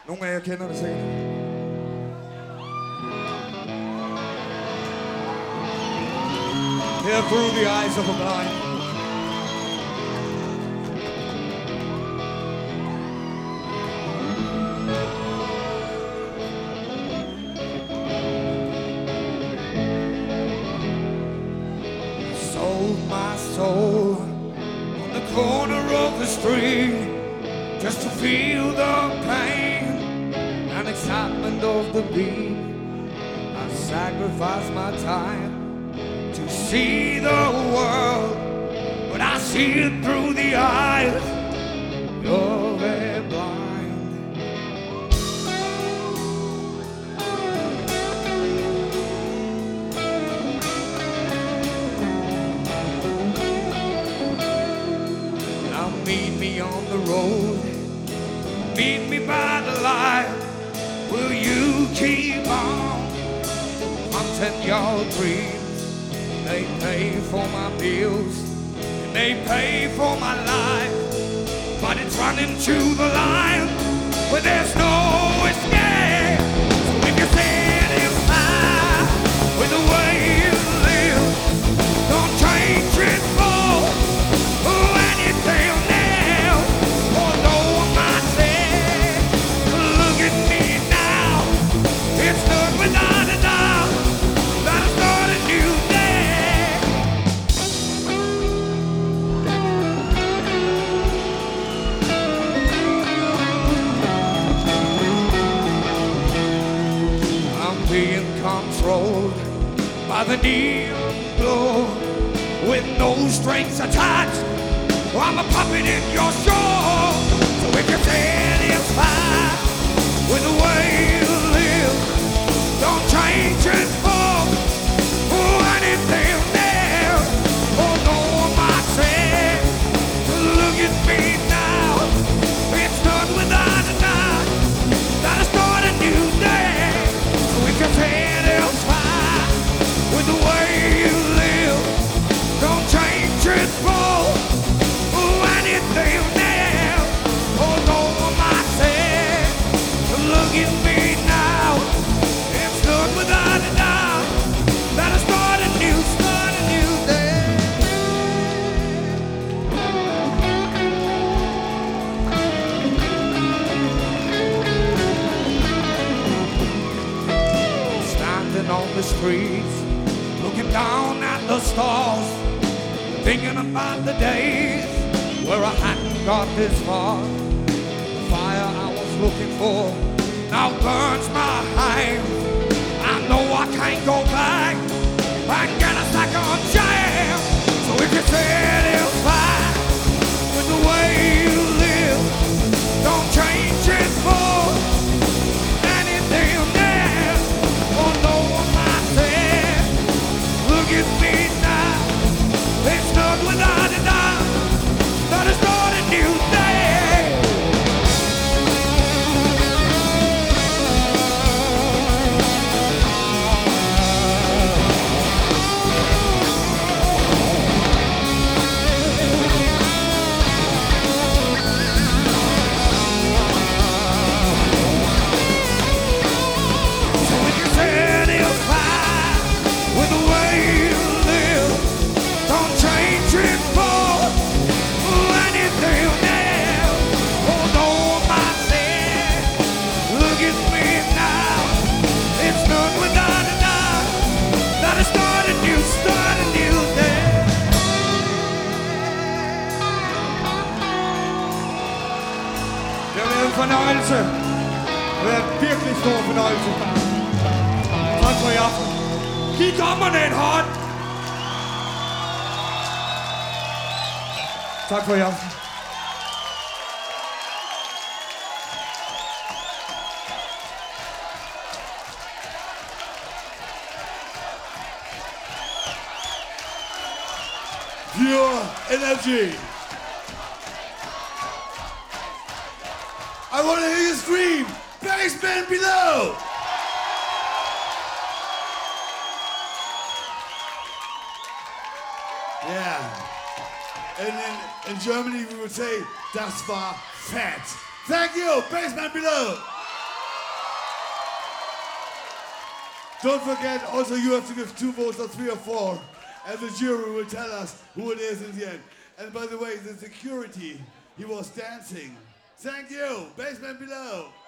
Nogle af jer kender det sikkert. Here through the eyes of a blind. Sold my soul on the corner of the street just to feel the pain and excitement of the beat. I sacrificed my time to see the world, but I see it through the eyes of a blind. Now meet me on the road, meet me by the light. Will you keep on hunting your dreams? They pay for my bills, and they pay for my life, but it's running to the line where there's no escape. So if you're satisfied with the way you live, don't change it for anything else. Although I might say, look at me now, it's not without a doubt that I start a new day. Being controlled by the neon glow, with no strings attached. I'm a puppet in your show. So if you're satisfied with the way you live, don't change it for anything else. Although I might say, look at me now, it's not without a doubt that I start a new day. If you're satisfied with the way you live, don't change it for anything else. Although I might say, look at me now, it's not without a doubt that I start a new day. Standing on the streets, looking down at the stars, thinking about the days where I hadn't got this far. The fire I was looking for now burns my hands. I know I can't go back and get a second chance. So if you're satisfied with the way you live, don't change it for anything else. Although I might say, look at me now, it's not without a doubt that I start a new day. So if you're satisfied with the way you live, don't change it for anything else. Although I might say, look at me now, it's not without a doubt that I start a new day. Det har været en fornøjelse. Det har været en virkelig stor fornøjelse. Tak for i aften. Giv dommerne en hånd. Tak for i aften. Pure energy. I want to hear you scream. Basement below. Yeah. And in Germany we would say, das war fett. Thank you, Basement below. Don't forget, also you have to give 2 votes or 3 or 4. And the jury will tell us who it is in the end. And by the way, the security, he was dancing. Thank you, Basement Below.